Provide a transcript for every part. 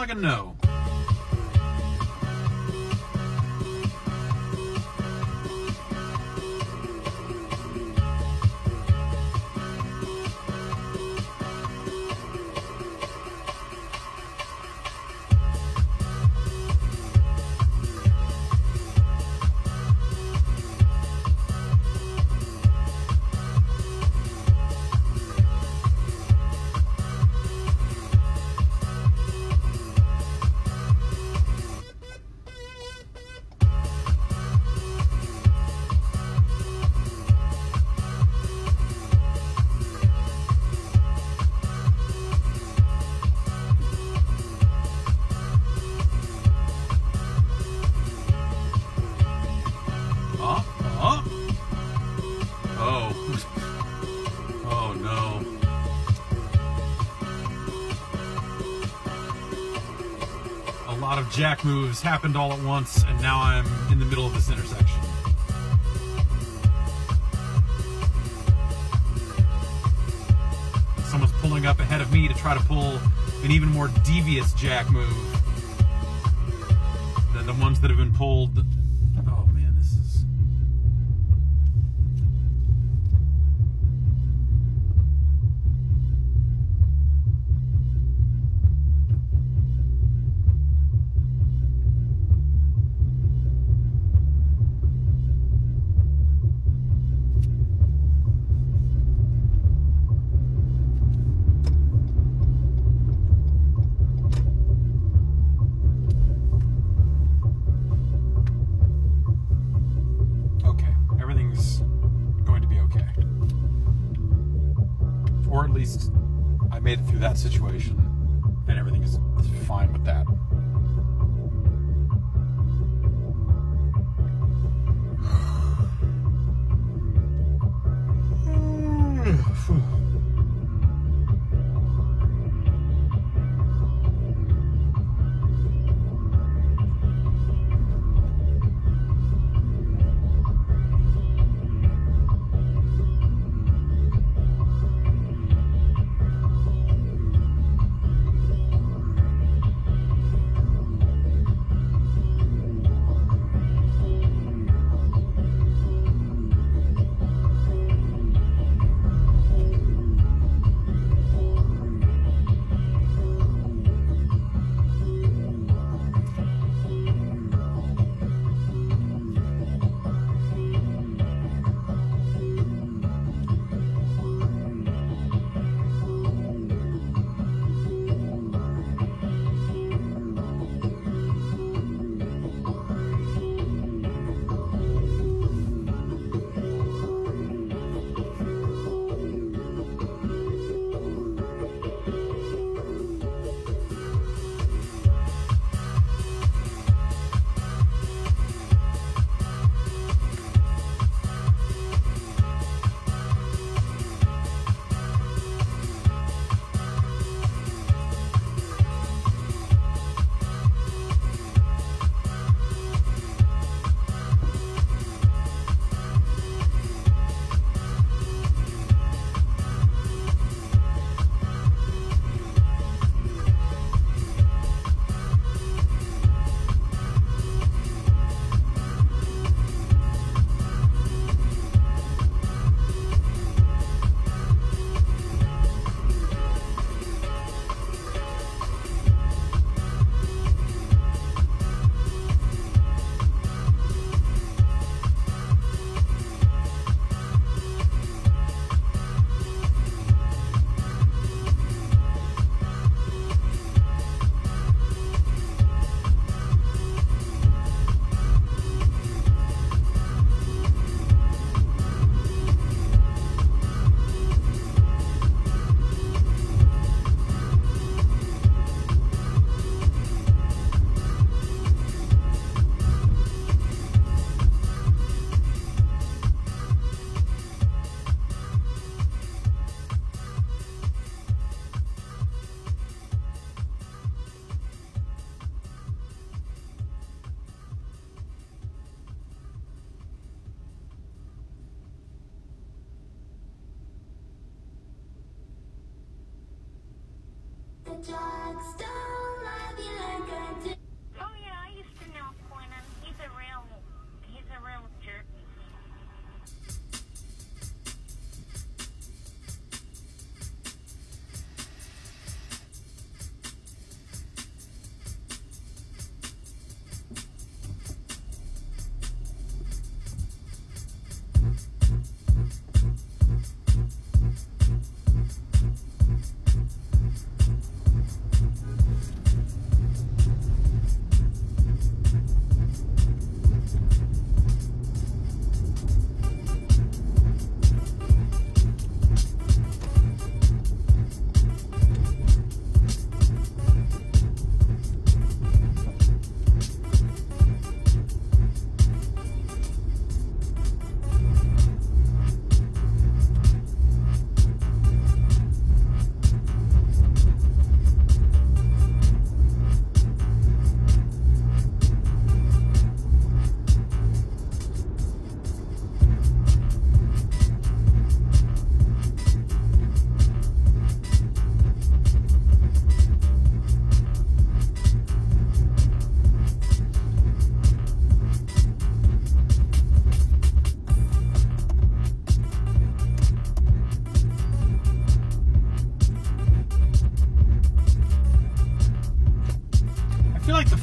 like a no. Jack moves happened all at once, and now I'm in the middle of this intersection. Someone's pulling up ahead of me to try to pull an even more devious Jack move than the ones that have been pulled. Oh man, this is... I made it through that situation, and everything is fine with that.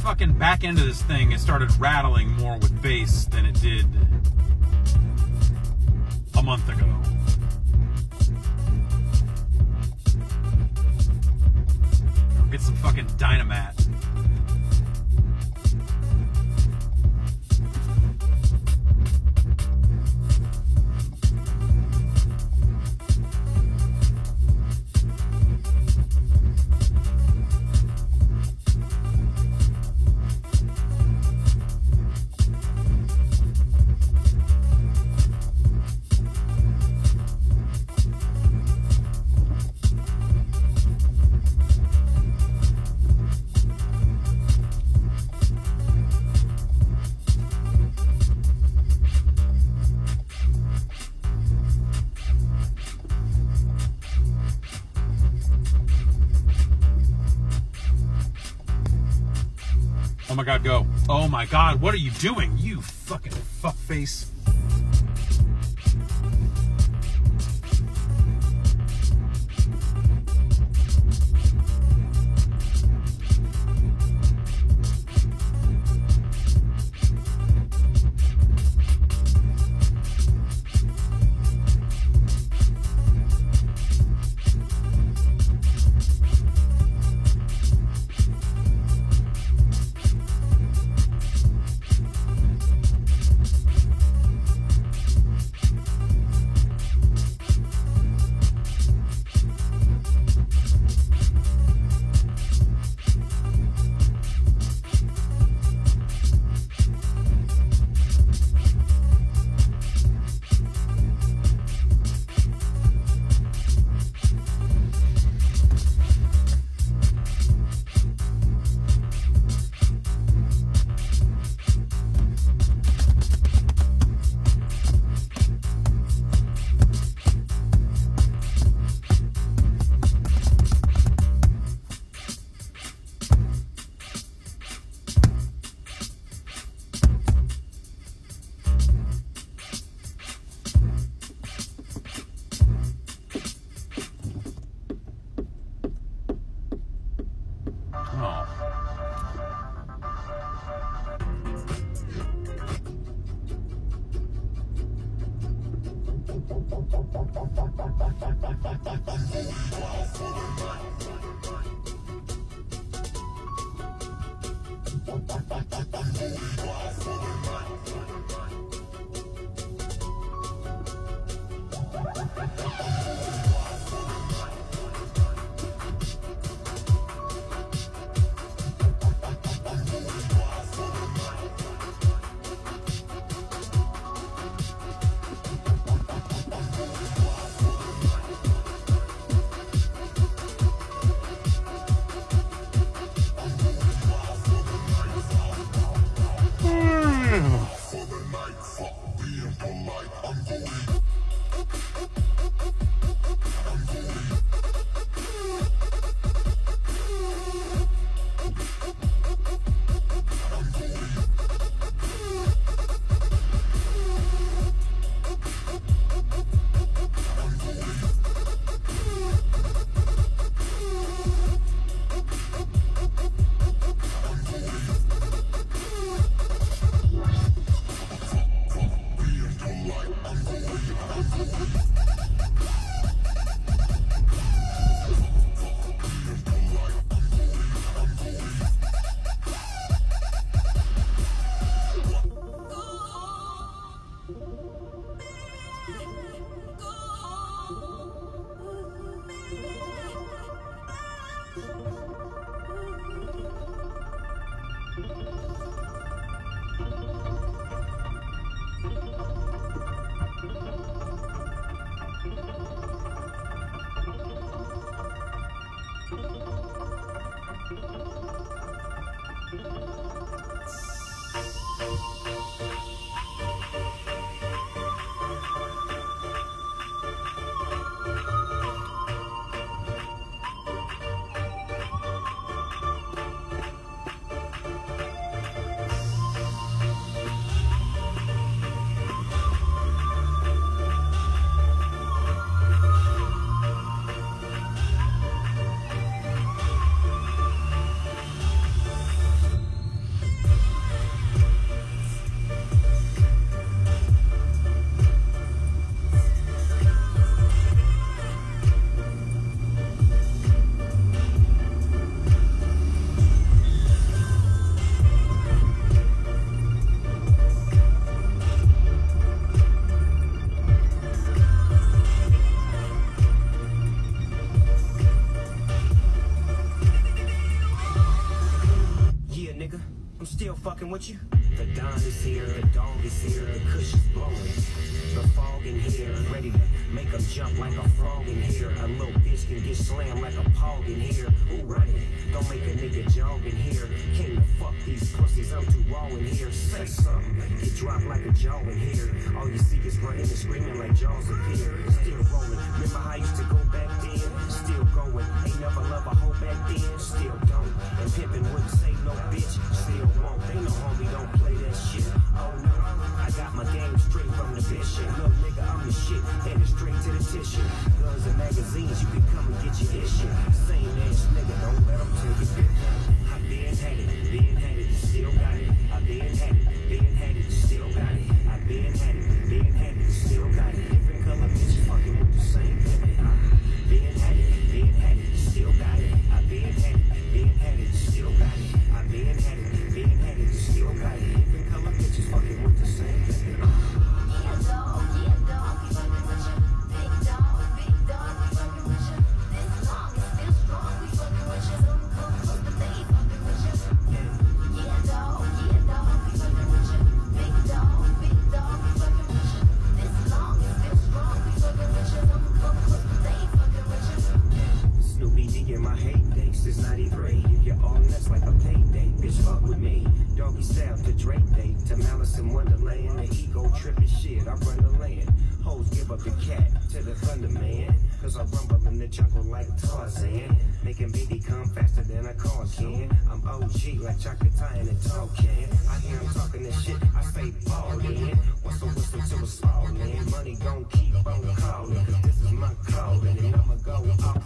fucking back end of this thing, it started rattling more with bass than it did a month ago. Get some fucking Dynamat. Oh my God, go. Oh my God, what are you doing? You fucking fuckface. fucking with you? The Don is here, the dog is here, the cush is blowing. The fog in here, ready to make them jump like a frog in here. A little bitch can get slammed like a pog in here. Who running? Don't make a nigga jog in here. Came to fuck these pussies, I'm too raw in here. Say something, get dropped like a jaw in here. All you see is running and screaming like jaws appear. Still rolling, remember how I used to go back then? Still going, ain't never love a hoe back then. Still don't, and pimpin' wouldn't say no bitch. Still won't, they know homie don't play that shit. Oh no, I got my game straight from the bishop. Little nigga, I'm the shit, headed straight to the tissue. Guns and magazines, you can come and get your issue. Same ass nigga, don't let them tell you bit. I been had it, still got it. I been had it, still got it. I been had it, still got it. Different color bitches fucking with the same pimp. Been had it, still got it. I been had it, still got it. I been had it, still got it. Different color bitches fucking with the same pimp. Yeah, dog, we fucking with you. Big dog, we fucking with you. This long is still strong, we fucking with you. Don't come close, but they ain't fucking with you. Yeah, dog, we fucking with you. Big dog, we fucking with you. This long is still strong, we fucking with you. Don't come close, but they ain't fucking with you. Snoopy D in my heyday, since 93. You're all nuts like a payday, bitch, fuck with me. Doggy style to Drake Day, to Malice in Wonderland. The ego tripping shit, I run the land. Hoes give up the cat to the Thunder Man. Cause I rumble in the jungle like Tarzan. Making BD come faster than a car can. I'm OG like chocolate tie in a tall can. I hear him talking this shit, I say ball in. What's a whistle to a small man? Money gon' keep on calling, cause this is my calling. And I'ma go off.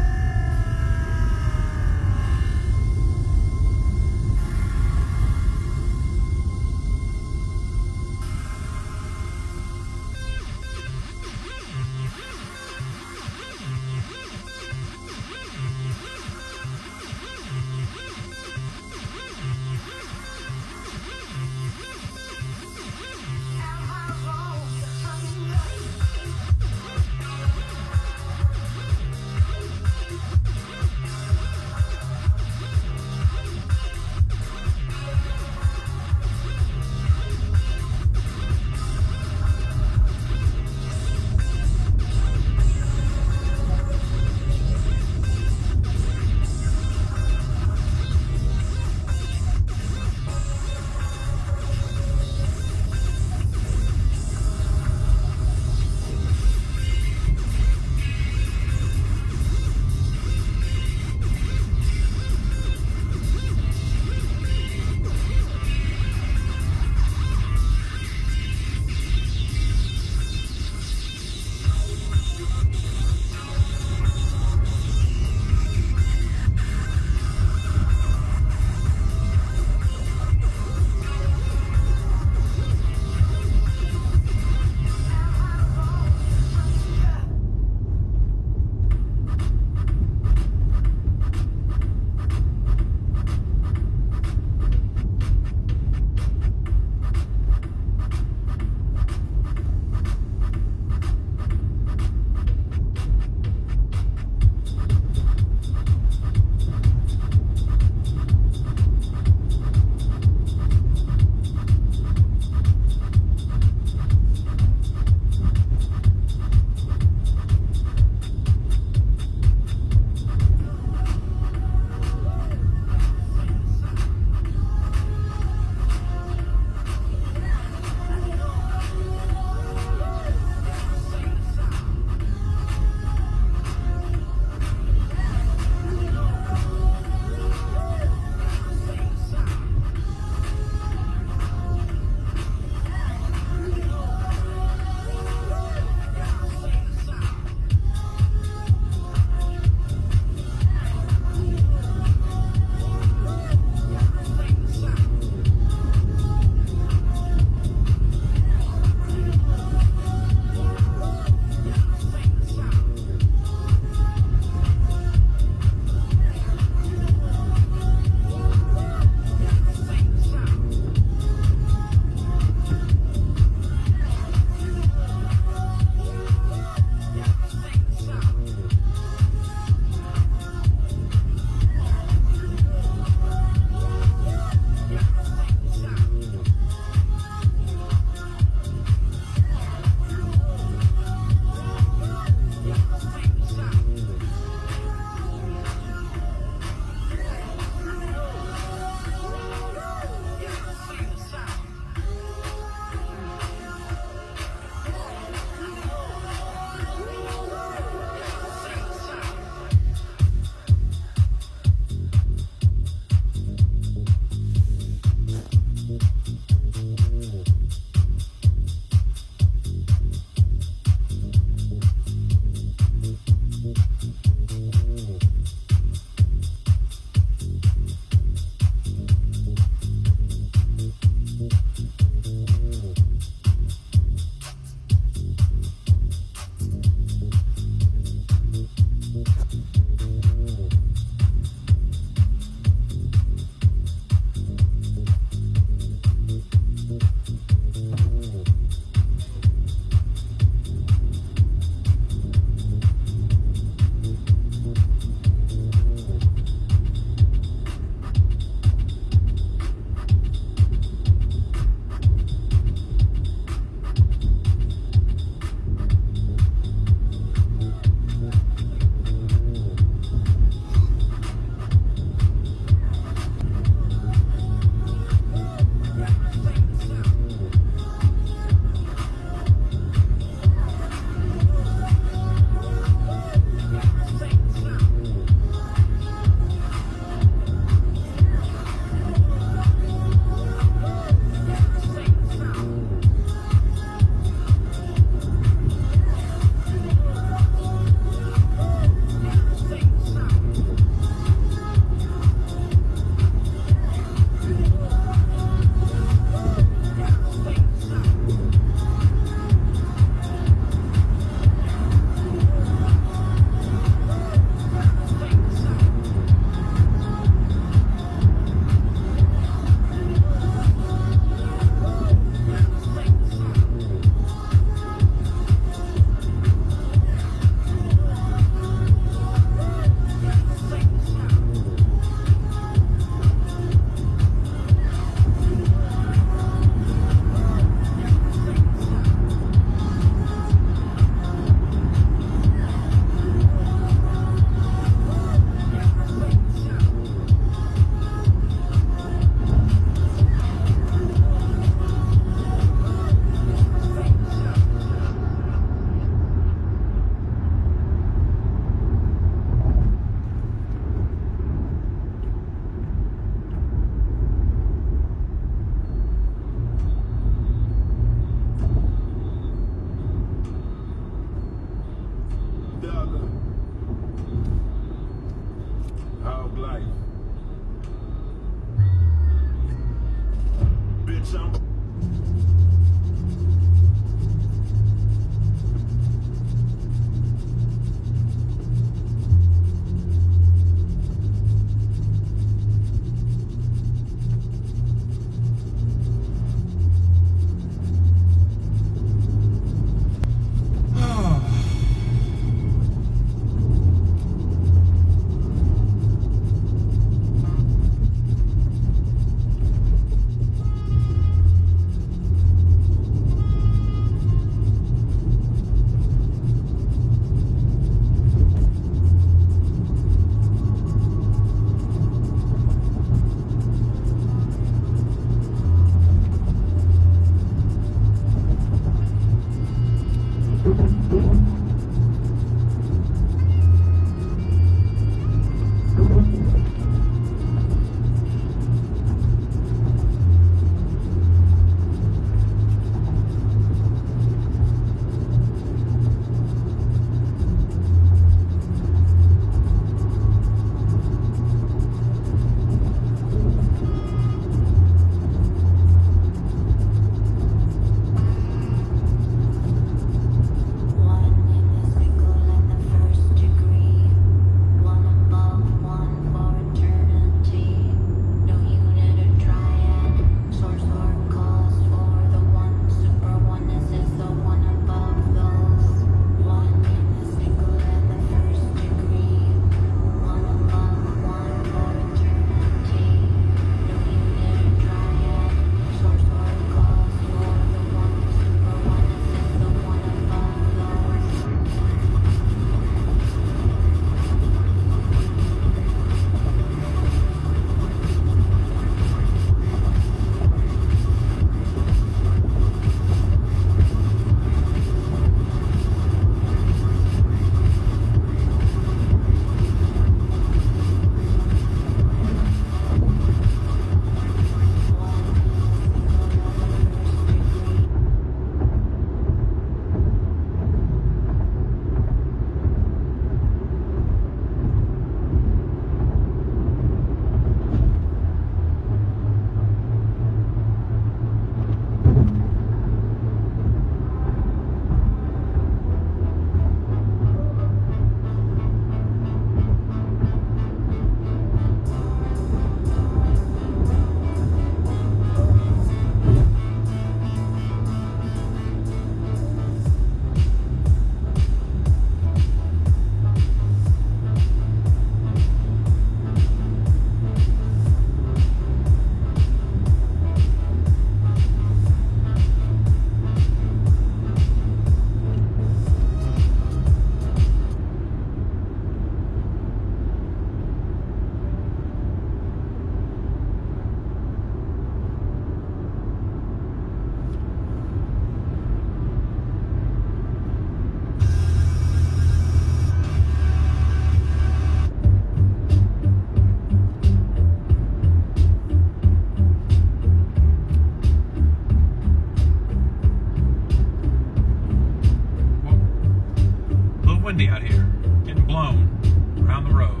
windy out here. Getting blown around the road.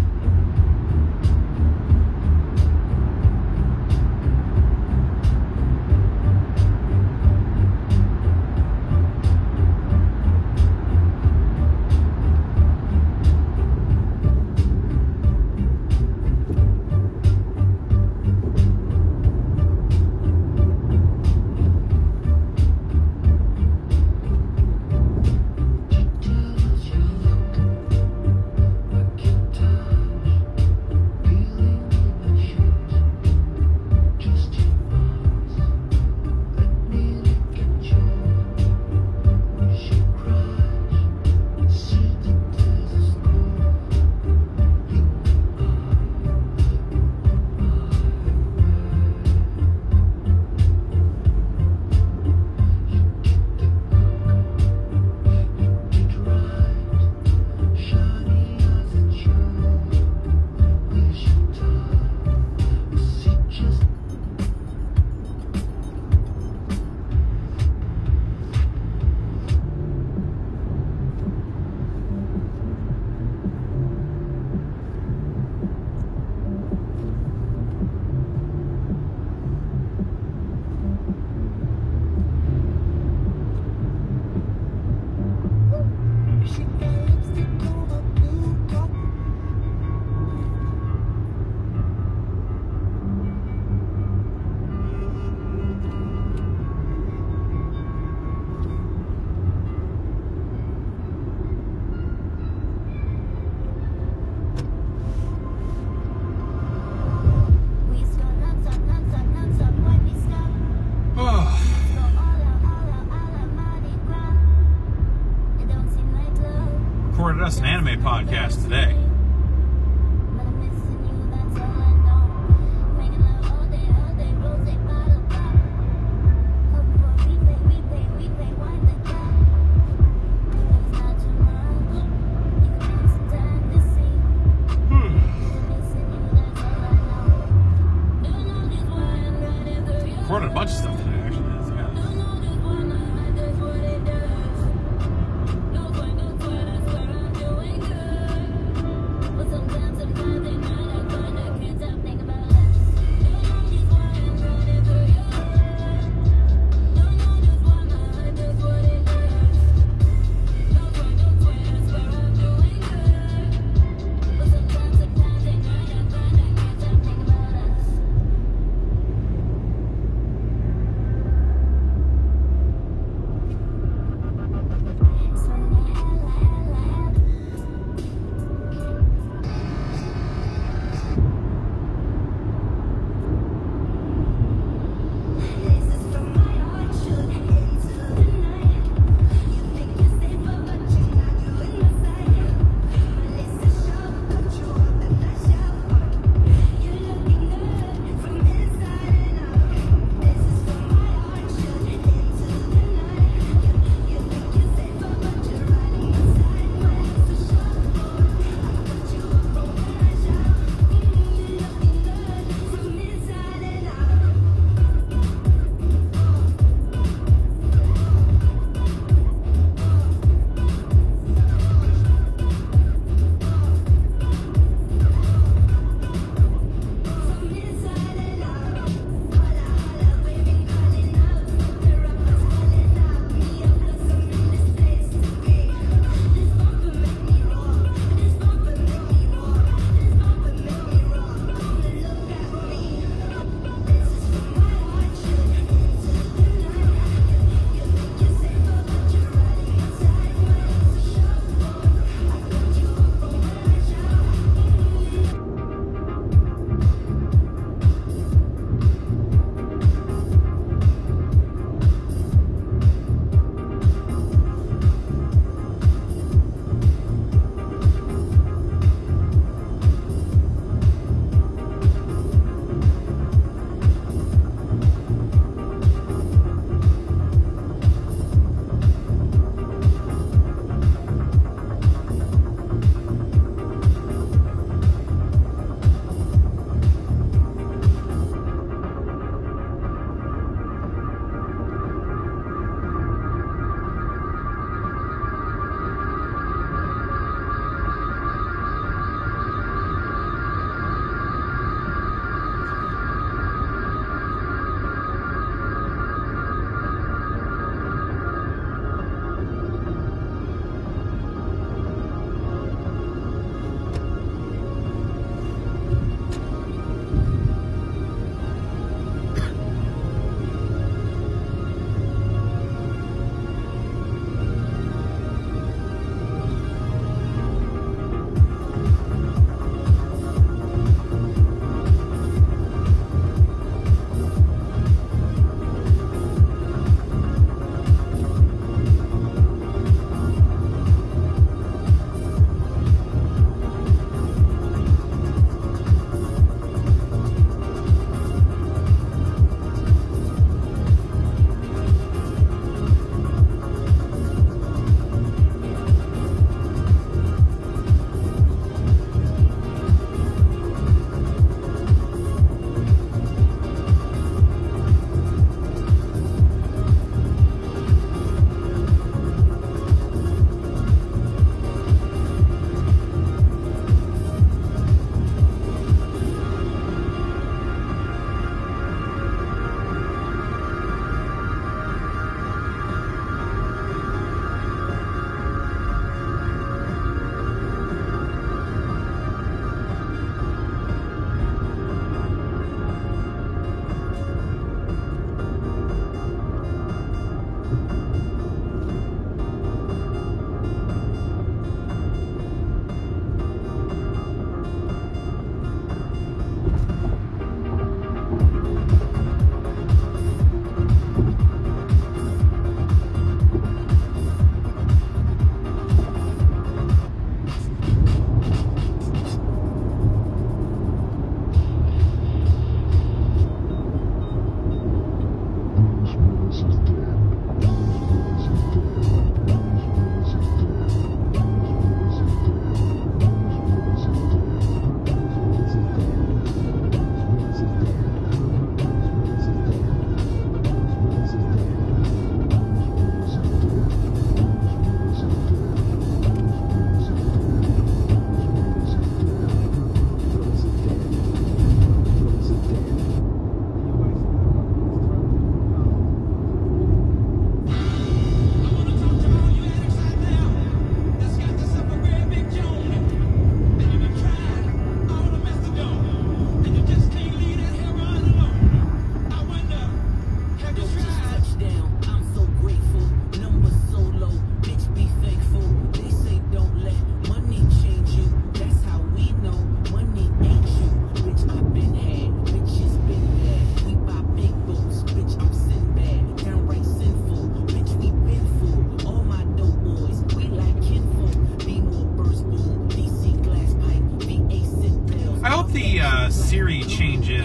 Recorded us an anime podcast today. Recorded a bunch of stuff today, actually.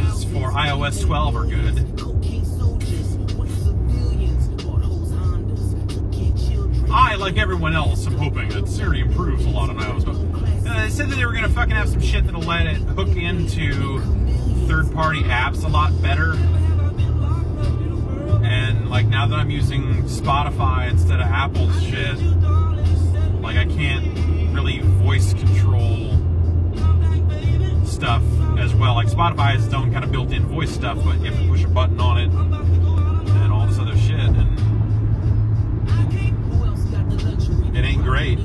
patches for iOS 12 are good. I, like everyone else, am hoping that Siri improves a lot on iOS 12. They said that they were going to fucking have some shit that'll let it hook into third-party apps a lot better. And, like, now that I'm using Spotify instead of Apple's shit, like, I can't really voice control stuff as well. Like, Spotify has its own kind of built-in voice stuff, but you have to push a button on it and all this other shit, and it ain't great.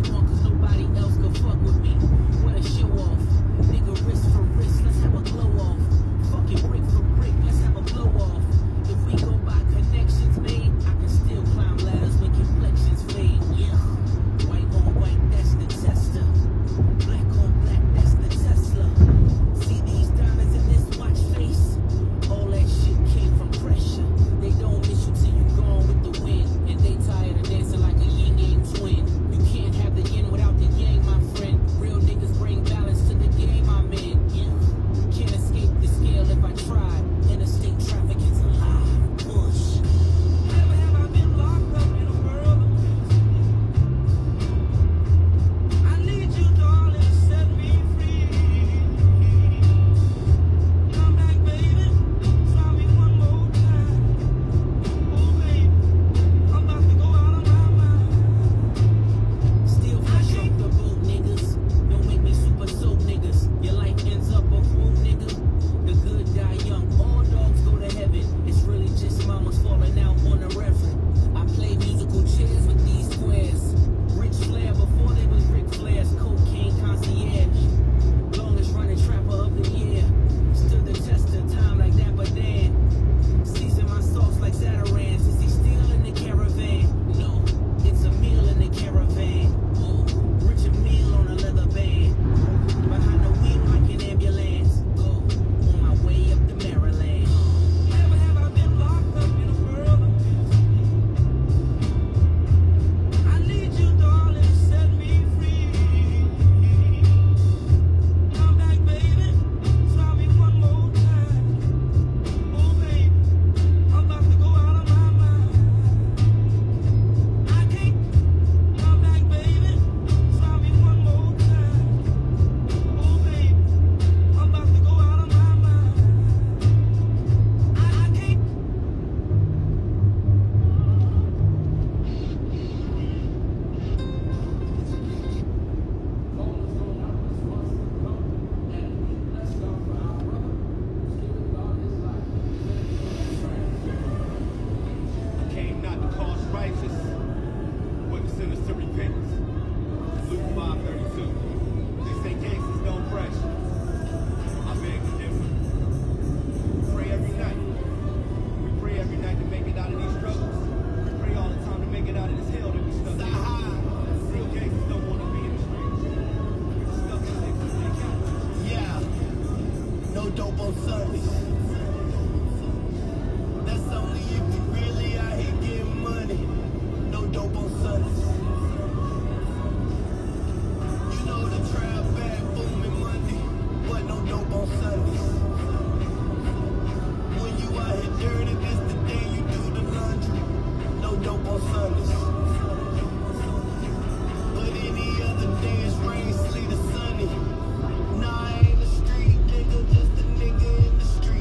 Nah, I ain't the street nigga, just a nigga in the street.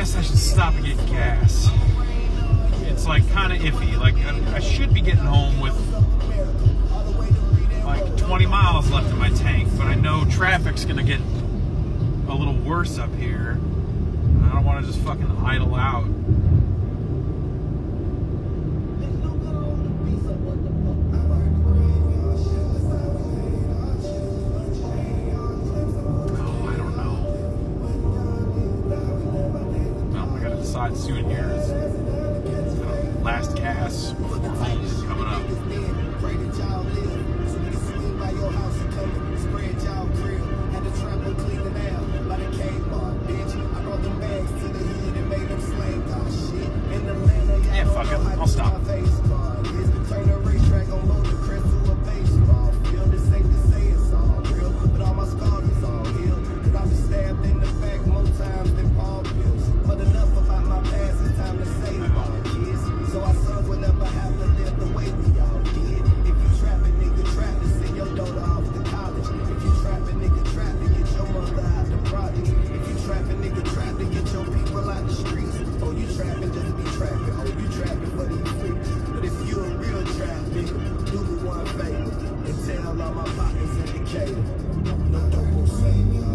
guess I should stop and get gas. It's like kind of iffy. Like I should be getting home with like 20 miles left in my tank, but I know traffic's gonna get a little worse up here. And I don't want to just fucking idle out. Soon here is last gas before home is coming up. Pray that y'all live so we can swing by your house and come and spread y'all grill. Had the trapper clean the nail by the cave bar, bitch. I brought them bags to the hood and made them slang dog shit. In the land, yeah, fuck it, I'll stop. Here's the turn a racetrack on load the crest to a baseball field. It's safe to say it's all real, but all my scars is all healed. Cause I've been stabbed in the back more times than Paul Pills. But enough about my past, it's time to save my kids. So our sons will never have to live the way we all did. If you trap a nigga, trap to send your daughter off to college. If you trap a nigga, trap to get your mother out the project. If you trap a nigga, trap to get your people out the streets. Oh, you trapping just be trapping. Oh, you trapping for these freaks. But if you a real trap nigga, do me one favor and tell all my partners in Decatur. No double save me.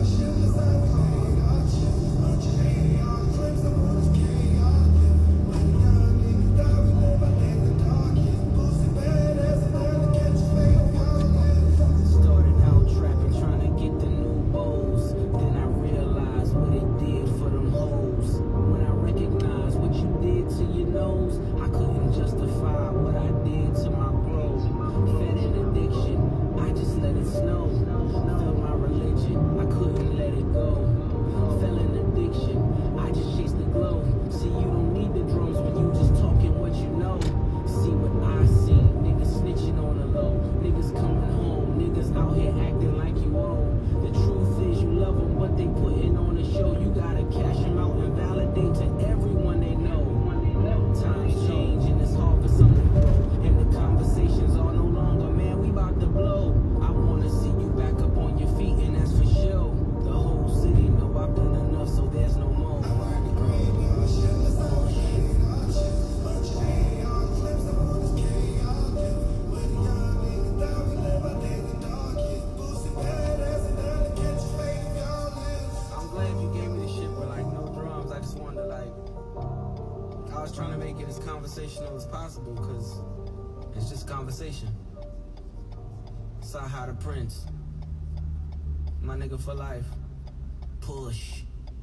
Conversational as possible, because it's just conversation. Saha the Prince, my nigga for life. Push.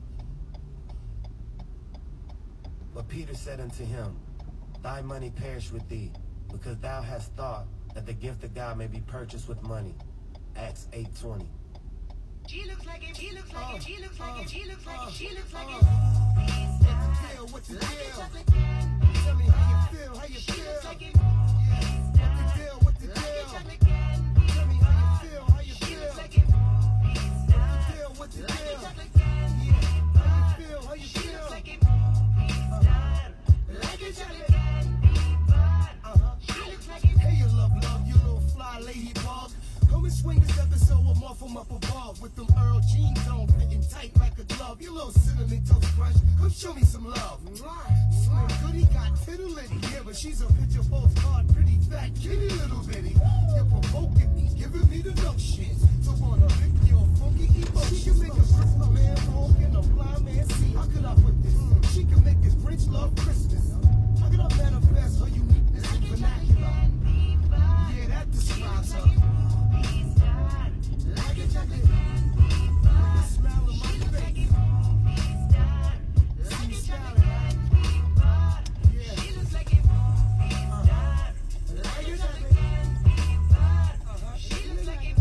But Peter said unto him, thy money perish with thee, because thou hast thought that the gift of God may be purchased with money. Acts 8:20. She looks like it, she looks like it, she looks like it, she looks like it, she looks like it. What's the deal? Like it, Tell me how you feel, how you she feel. looks like it. What's the deal? Tell me how you feel, how you She feel. looks like it. What's the deal? Like it, chocolate. How you feel, how you She feel. looks like it. Like it, chocolate. She looks like it. Hey, you love, you little fly ladybug. Come and swing this episode with Muffle Up above. With them Earl jeans on, fitting tight like a glove. You little cinnamon toast crunch, come show me some love. Slim Goody got tittle litty. Yeah, but she's a picture postcard, pretty fat, kitty little bitty. You're provoking me, giving me the notions. So wanna lick your funky emotions. She can make a Christmas man walk and a blind man see. How could I put this? She can make this Grinch love Christmas. How could I manifest her uniqueness in vernacular? Yeah, that describes her. Like a chocolate. With a smile on my face. See me smiling. Yeah. She looks like it. Like a chocolate. She looks like it.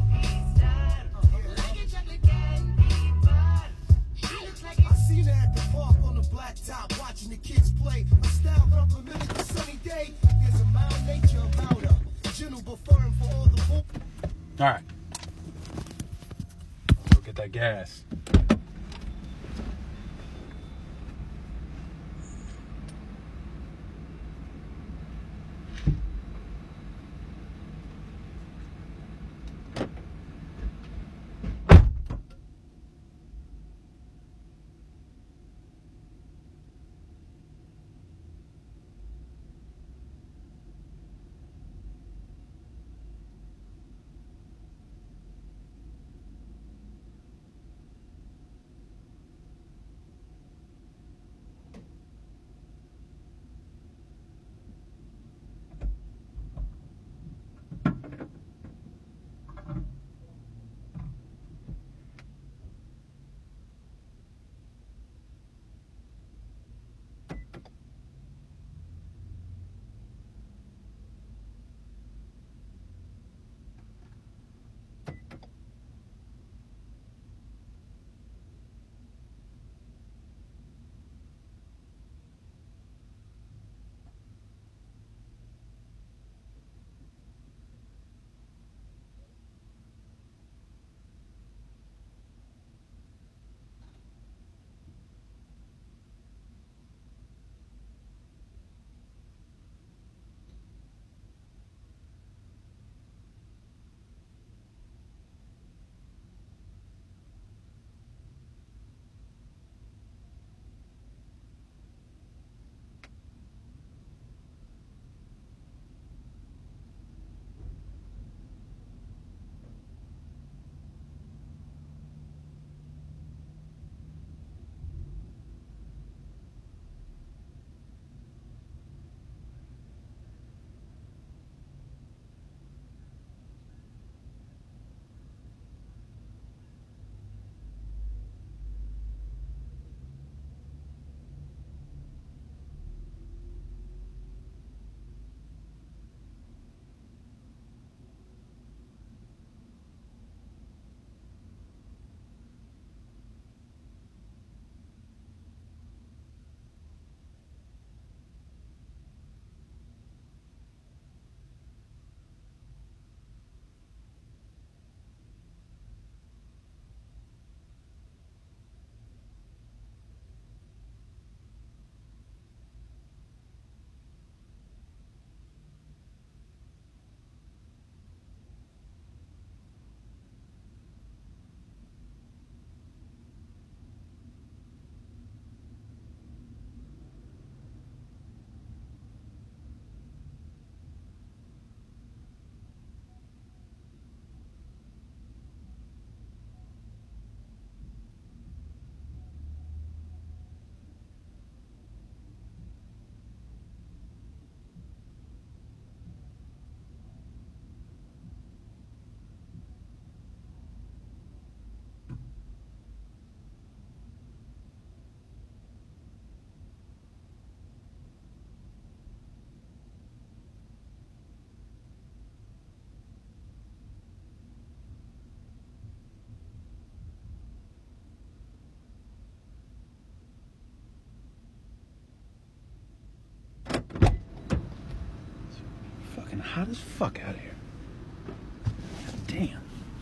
Like a chocolate candy. She looks like it. I seen her at the park on the blacktop, watching the kids play. A style complimented the sunny day. There's a mild nature about her. Gentle but firm for all the folk. All right. Go get that gas. hot as fuck out here. God damn.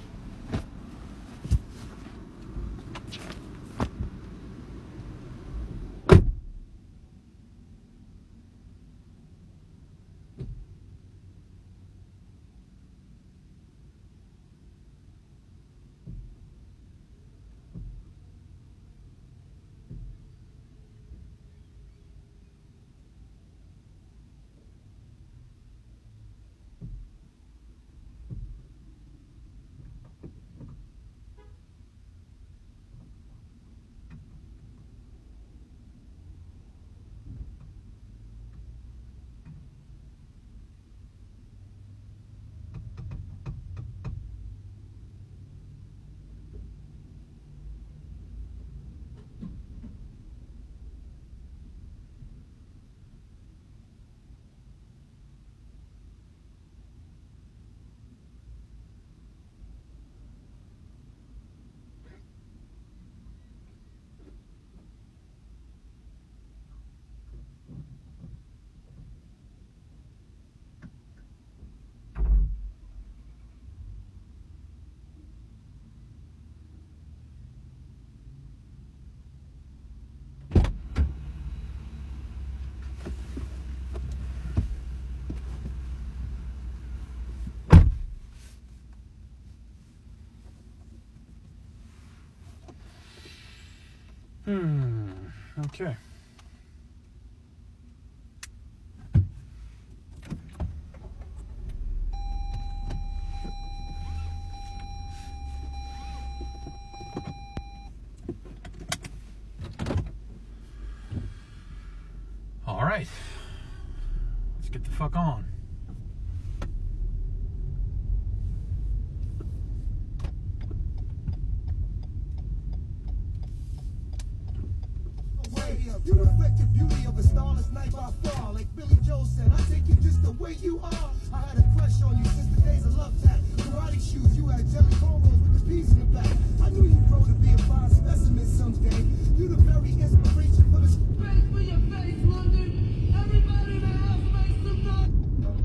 Okay. All right. Let's get the fuck on. You reflect the beauty of a starless night by far. Like Billy Joel said, I take you just the way you are. I had a crush on you since the days of Love Tap. Karate shoes, you had jelly cornrows with the peas in the back. I knew you'd grow to be a fine specimen someday. You the very inspiration for the Face for your face, London. Everybody in the house make some noise.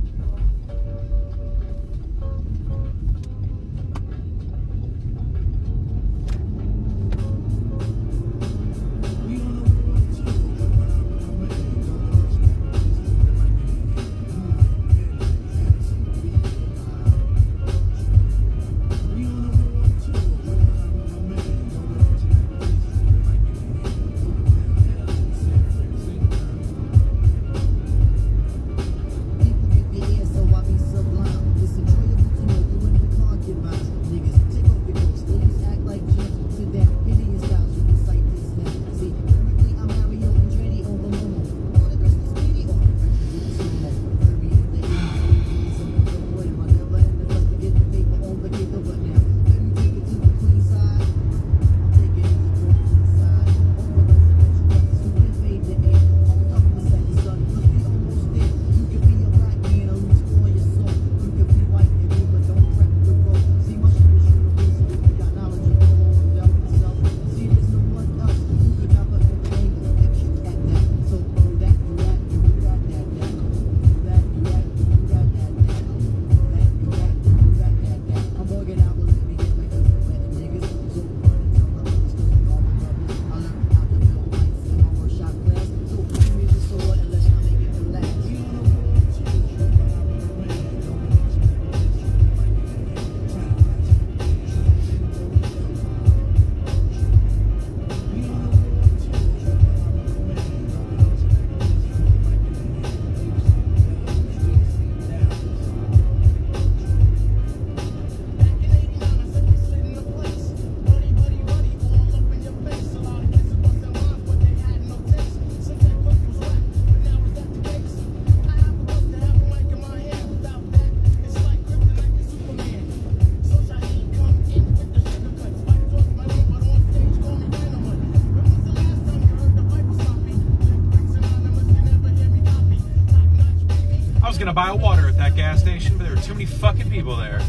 Gonna buy water at that gas station, but there were too many fucking people there.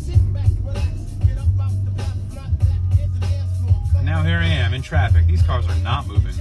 And now here I am in traffic. These cars are not moving.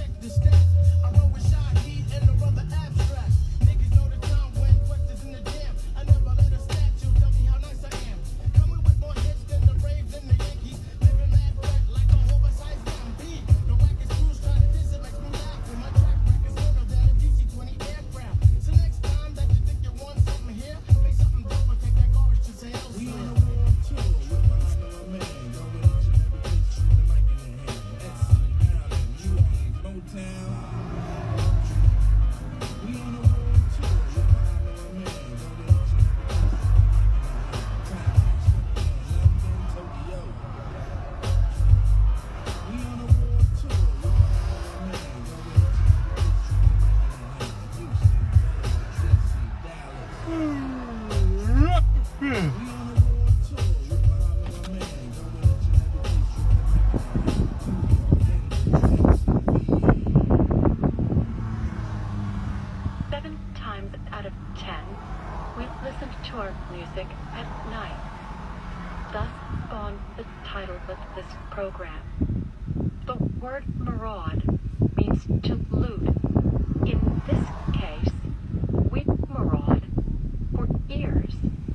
7 times out of 10, we've listened to our music at night. Thus spawned the title of this program. The word maraud means to loot. In this case, we maraud for ears.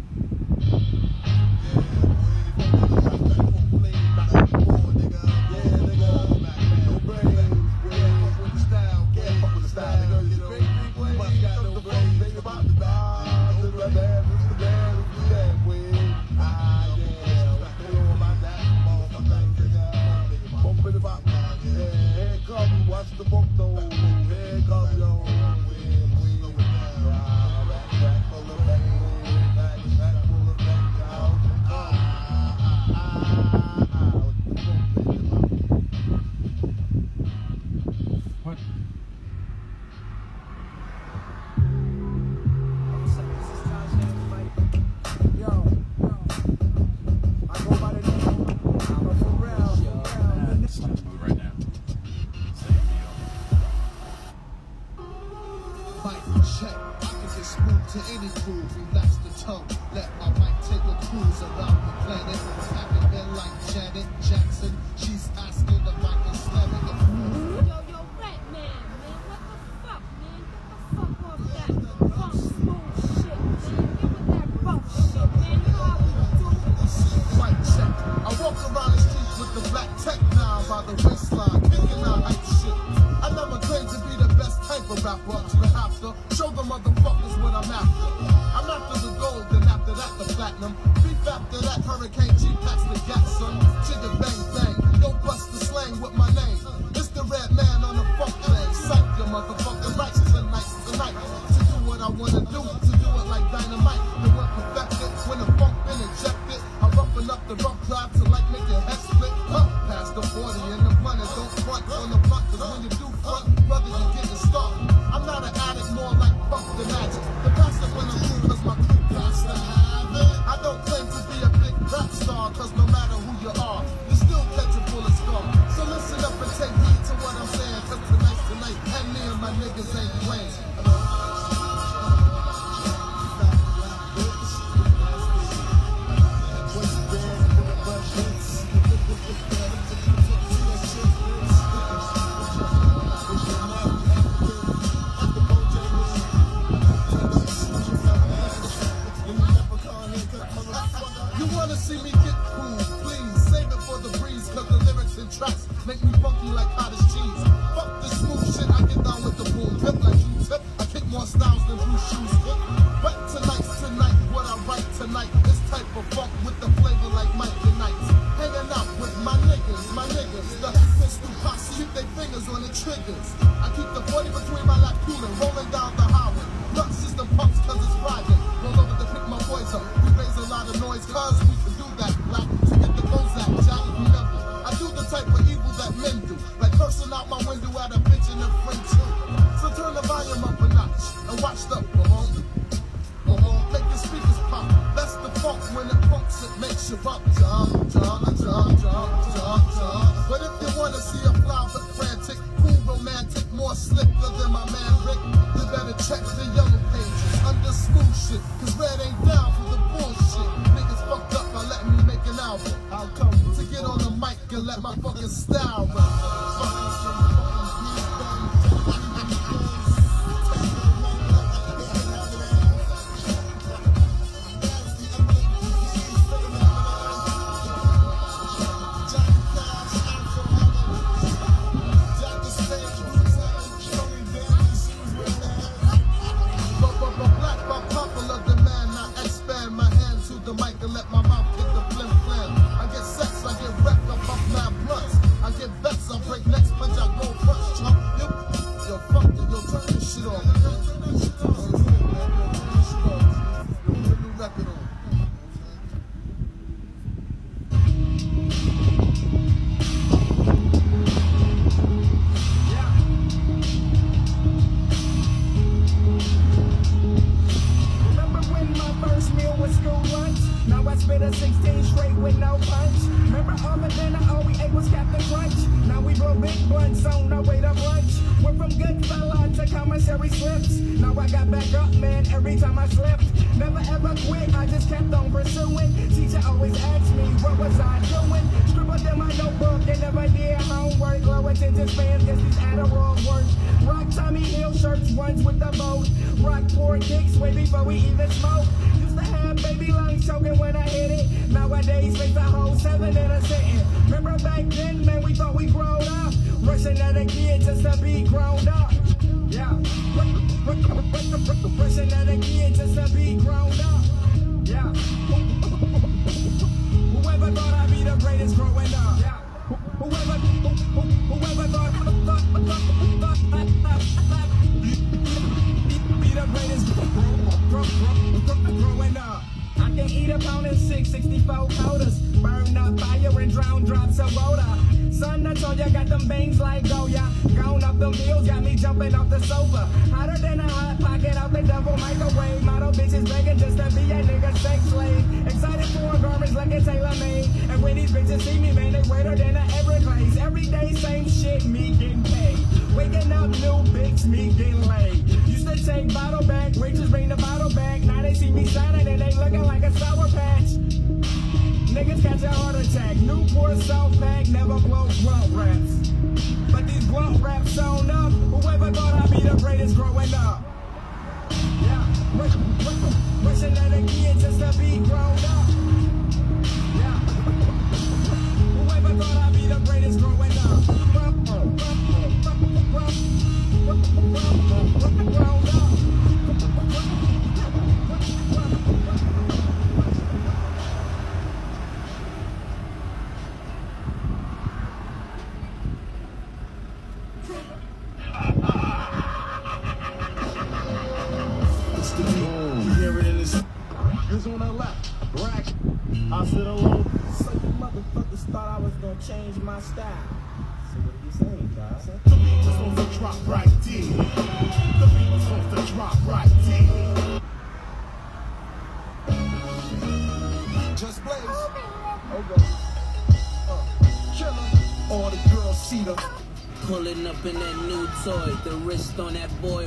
What? It's not smooth right now. Same deal. Mic check, I can get smooth to any groove. Relax the tongue, let my mic take a cruise around the planet. Having been like Janet Jackson, she's asking the mic and slamming the groove. Yo, Rat Man, what the fuck, man? Get the fuck off that funk smooth shit, man. Get with that funk shit, man. You know how we do. Mic check, I walk around the street with the black tech now by the waistline, kicking out hype shit. I never claimed to be the best type of rapper, but have to show the motherfuckers what I'm after. I'm after the gold, then after that the platinum. Beef after that, Hurricane G packs the gas, son. Chigga bang bang, yo bust the slang with my name. It's the Red Man on the funk train. Psych your motherfucking rights tonight. To do what I wanna do, to do it like dynamite. The word perfected, when the funk been injected. I roughen up the rough crowd to like make your head split. Past the 40 and the money don't front on the front, cause when you do front, brother, you getting started. I'm not an addict, more like fuck the magic. The passive when I'm through, cause my crew has to have it. I don't claim to be a big rap star, cause no matter who you are, you still catch a bullet scar. So listen up and take heed to what I'm saying, cause tonight's the night, and me and my niggas ain't playing. You wanna see me get cool, please save it for the breeze, cause the lyrics and tracks make me funky like cottage cheese. Fuck this smooth shit, I get down with the boom tip like you tip. I kick more styles than blue shoes hit. But tonight, what I write tonight, this type of funk with the flavor like Mike and Knights. Hanging out with my niggas, the pistol posse, keep their fingers on the triggers. I keep the 40 between my lap cooling, rolling down the highway. Luck system pumps cause it's Friday. Roll over to pick my boys up. We raise a lot of noise cause we can do that black. To get the goals at Jack, remember. I do the type of evil that men do. Like cursing out my window at a bitch and a friend too. So turn the volume up a notch and watch the make your speakers pop. That's the funk when it pumps, it makes you bump. Jump. But if you wanna see a fly but frantic, cool, romantic, more slicker than my man Rick, you better check the yellow pages under smooth shit, cause Red ain't down for the bullshit. Niggas fucked up by letting me make an album. I'll come to get on the mic and let my fucking style run. spit a 16 straight with no punch. Remember all the dinner, all we ate was Captain Crunch. Now we broke big blunts on the way to brunch. Went from good fella to commissary slips. Now I got back up, man, every time I slipped. Never ever quit, I just kept on pursuing. Teacher always asked me, what was I doing? Scribbled in my notebook and never did homework. Low attention spans, guess these Adderall work. Rock Tommy Hill shirts, ones with the boat. Rock poor kicks way before we even smoke. Used to have baby lungs choking when I hit it. Nowadays, face a whole 7 in a sitting. Remember back then, man, we thought we grown up. Rushing at a kid just to be grown up. Yeah. Rushing at a kid just to be grown up. Yeah. Whoever thought I'd be the greatest growing up. Yeah. Whoever thought be the greatest growing up. I can eat a pound and 664 coders. Burn up fire and drown drops of water. Son, I told ya, got them bangs like Goya. Gone up them bills, got me jumping off the sofa. Hotter than a hot pocket out the double microwave. Model bitches begging just to be a nigga sex slave. Excited for garments like it's tailor-made. And when these bitches see me, man, they wetter than an Everglades. Every day, same shit, me getting paid. Waking up new bitch, me getting laid. Used to take bottle back, waitress bring the bottle back. Now they see me shining and they looking like a Sour Patch. Niggas catch a heart attack. Newport South Pack never blow blunt raps. But these blunt raps sewn up. Whoever thought I'd be the greatest growing up. Yeah, wishing that a kid just to be grown up. Yeah, whoever thought I'd be the greatest growing up. Grown up. On the left, rack. I sit alone. So you motherfuckers thought I was gonna change my style. So what are you saying, guys? The beat was supposed to drop right there. The beat was supposed to drop right there. Just blaze. Okay. Killer. All the girls see the. Pulling up in that new toy, the wrist on that boy.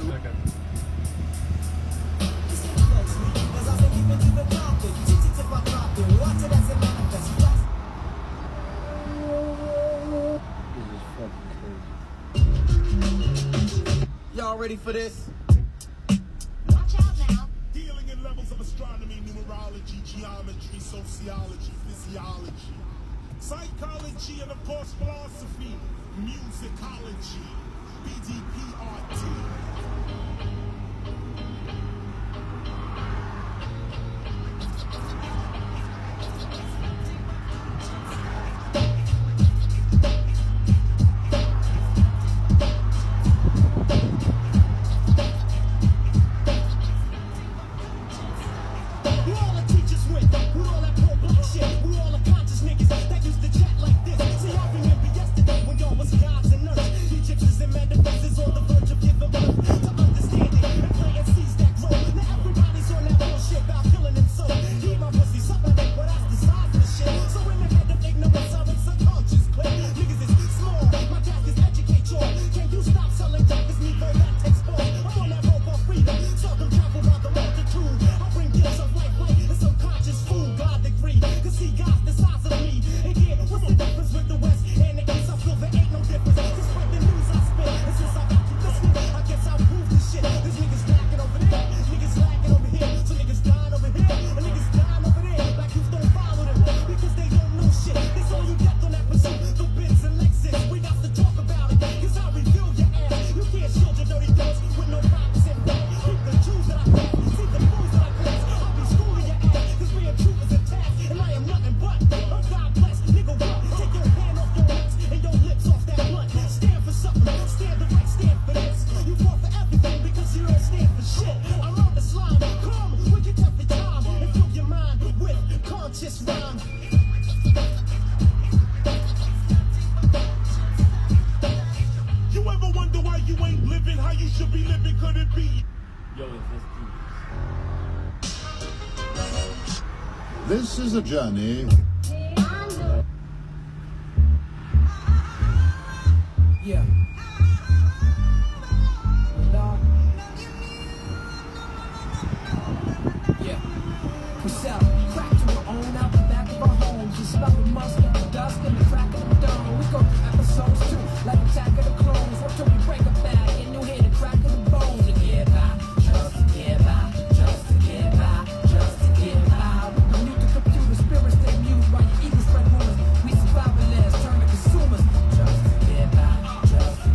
Y'all ready for this? Watch out now. Dealing in levels of astronomy, numerology, geometry, sociology, physiology, psychology, and of course philosophy, musicology, BDPRT. This is a journey Yeah. No. Yeah. We sell crack to our own out the back of our homes. You smell the musk and the dust and the crack of the dome. We go through episodes too, like Attack of the Clones. What till we break a bag and you hear the crack of the bone to get by, just to get by, just to get by, just to get by. I'm new to computer spirits, stay mute while your ego spread rumors. We survivalists, turn to consumers, just to get by, just to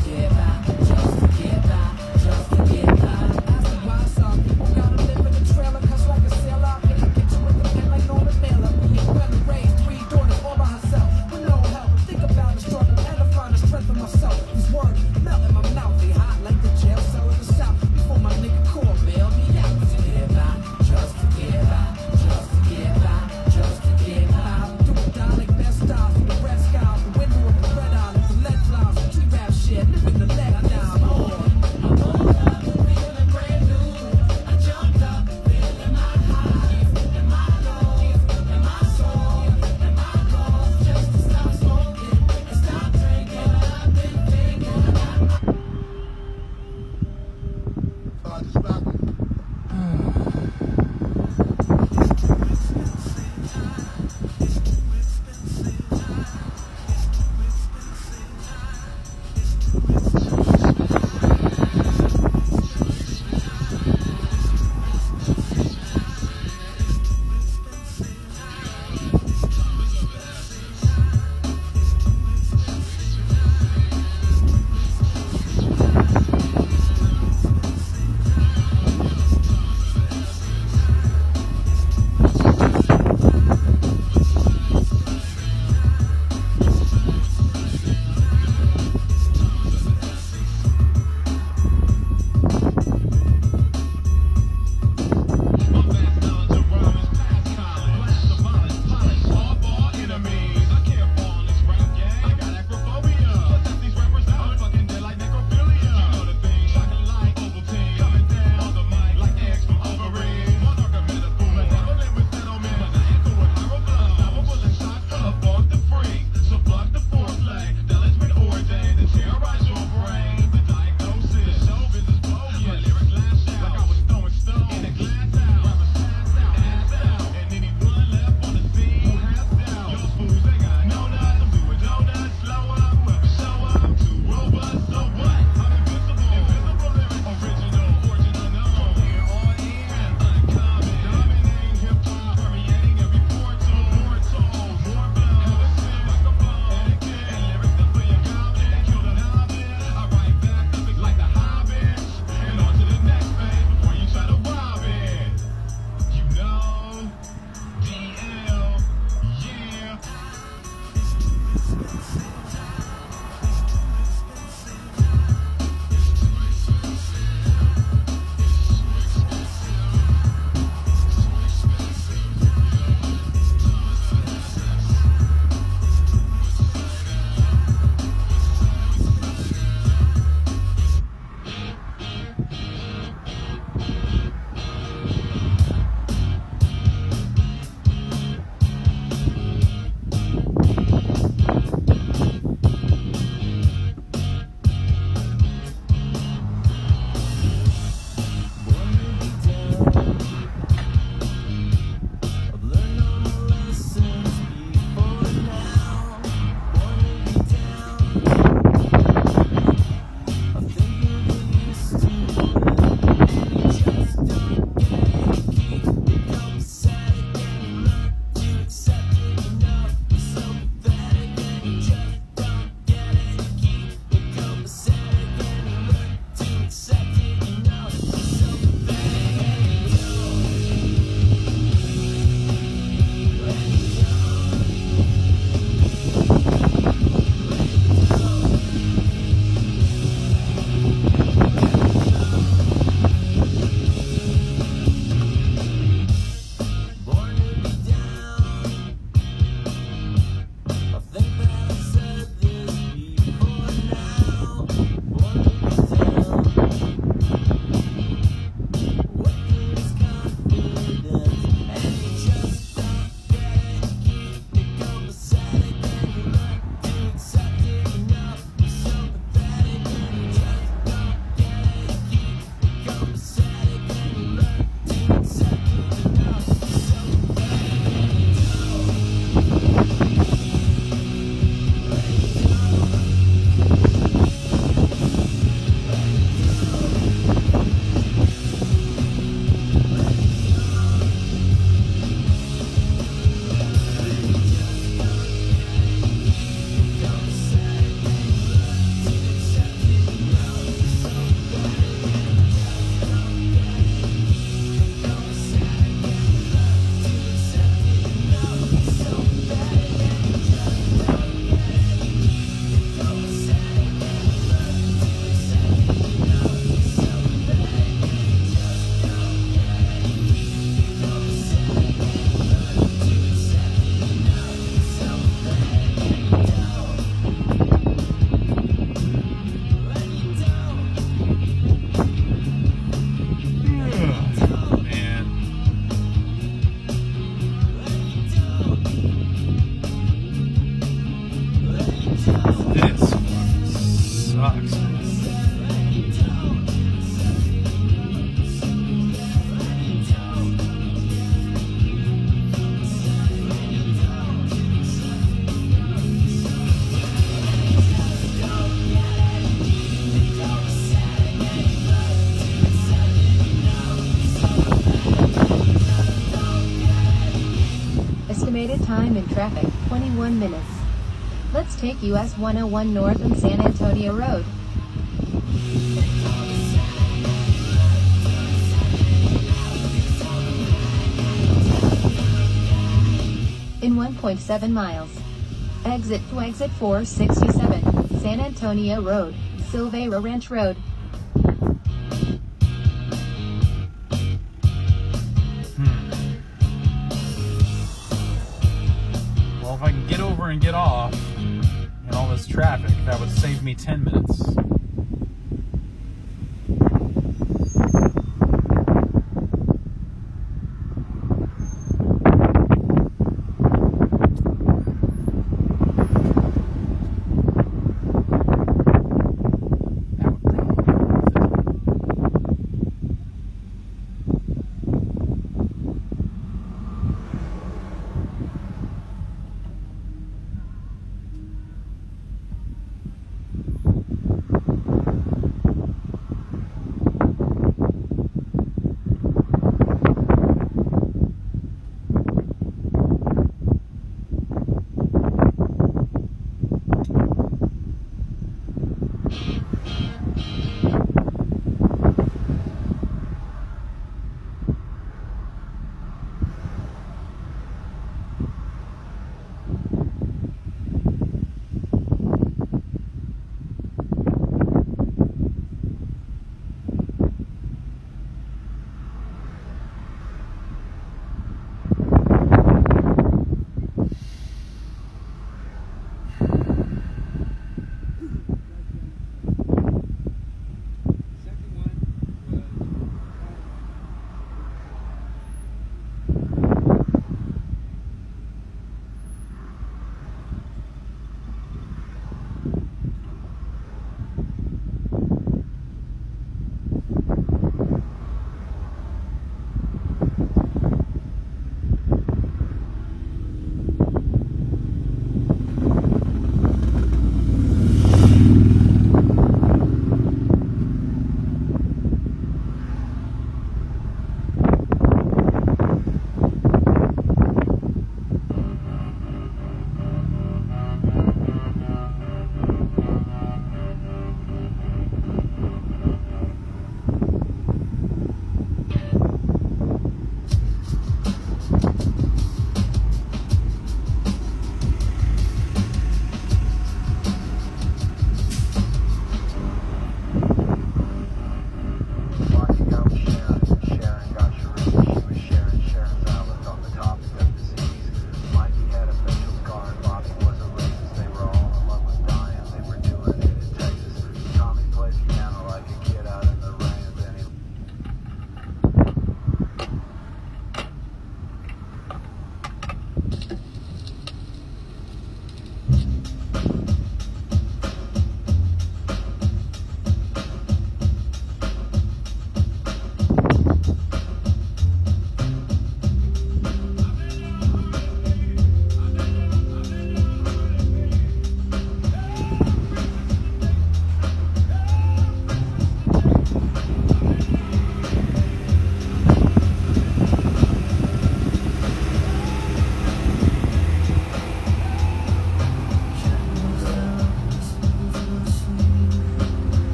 Estimated time in traffic, 21 minutes. Let's take US 101 North on San Antonio Road. In 1.7 miles. Exit to exit 467, San Antonio Road, Silvera Ranch Road. Well, if I can get over and get off in all this traffic, that would save me 10 minutes.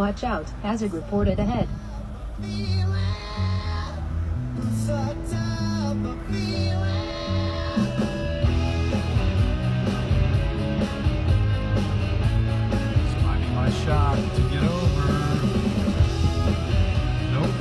Watch out, hazard reported ahead. This might be my shot to get over. Nope.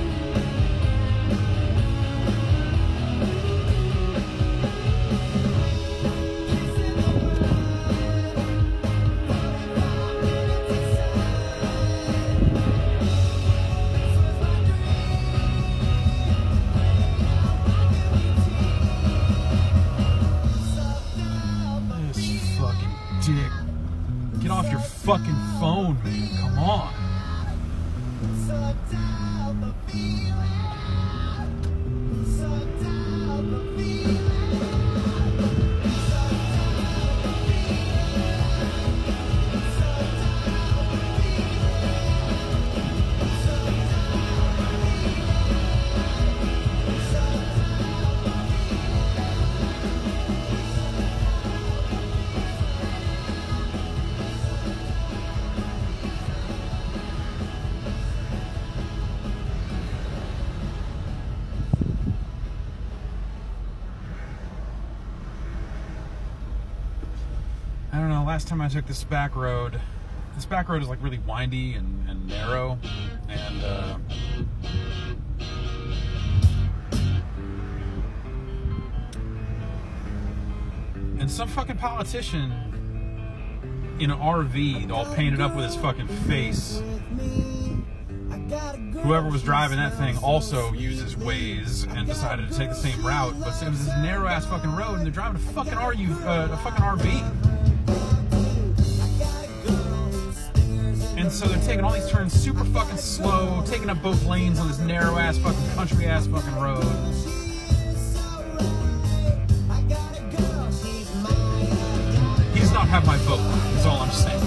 This fucking dick. Get off your fucking phone, man. Come on. I don't know, last time I took this back road is like really windy and narrow, and some fucking politician in an RV all painted up with his fucking face, whoever was driving that thing also uses Waze and decided to take the same route, but it was this narrow ass fucking road and they're driving a fucking RV. And so they're taking all these turns super fucking slow, taking up both lanes on this narrow ass fucking country ass fucking road. He does not have my vote, is all I'm saying.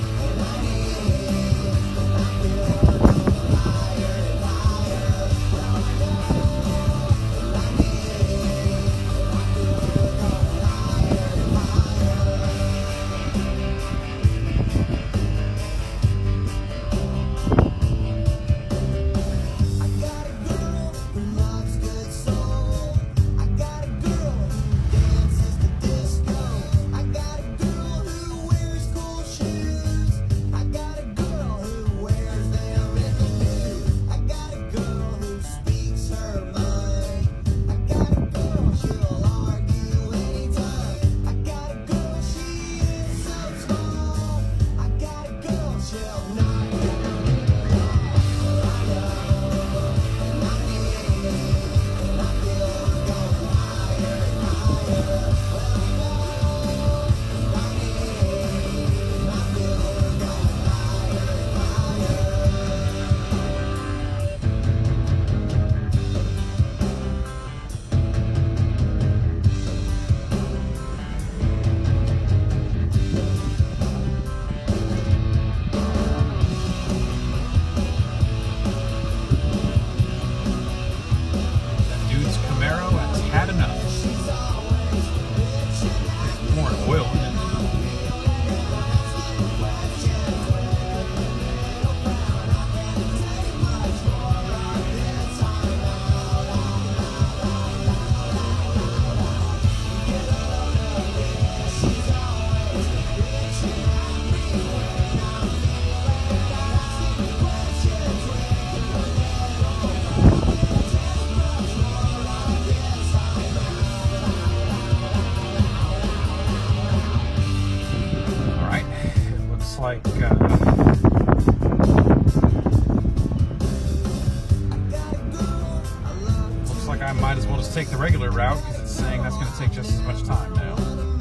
Take the regular route because it's saying that's going to take just as much time now.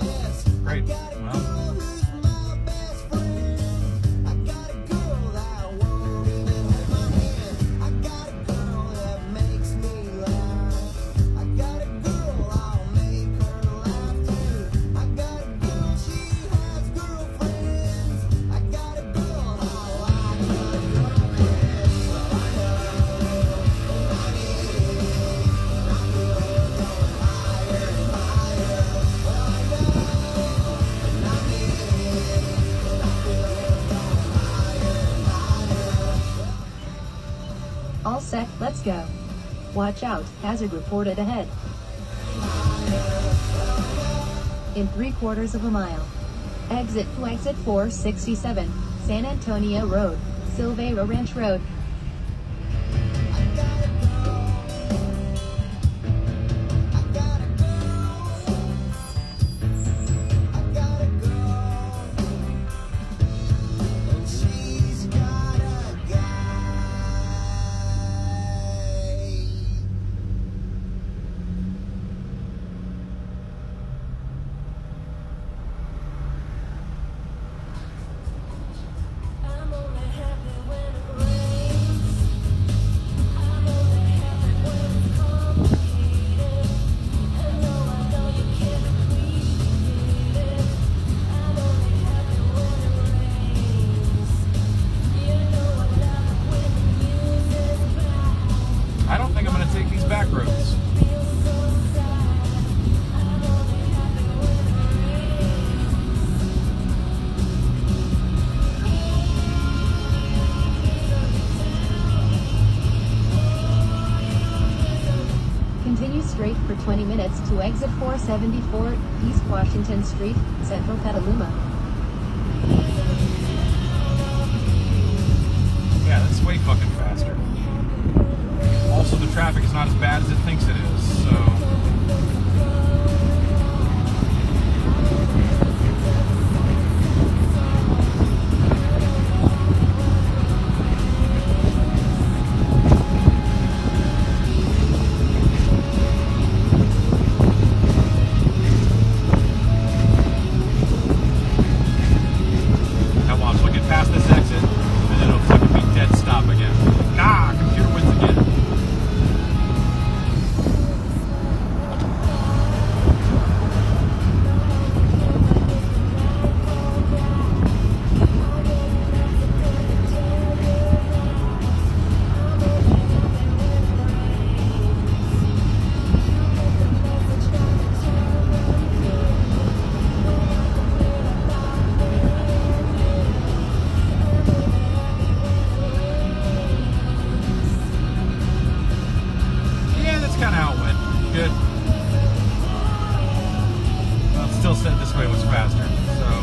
Great. Well, sec, let's go. Watch out, hazard reported ahead. In 3/4 of a mile. Exit to exit 467, San Antonio Road, Silveira Ranch Road. I don't think I'm going to take these back roads. Continue straight for 20 minutes to exit 474, East Washington Street, Central Petaluma. Yeah, that's way fucking faster. Also, the traffic is not as bad as it thinks it is, so... Now watch, we'll get past this exit, and then it'll fucking be dead stop again. Ah, computer wins again. Yeah, that's kind of how it went. Good. Well, it still said this way was faster, so...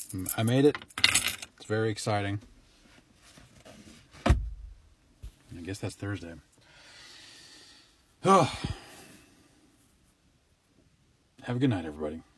I made it. It's very exciting. I guess that's Thursday. Oh. Have a good night, everybody.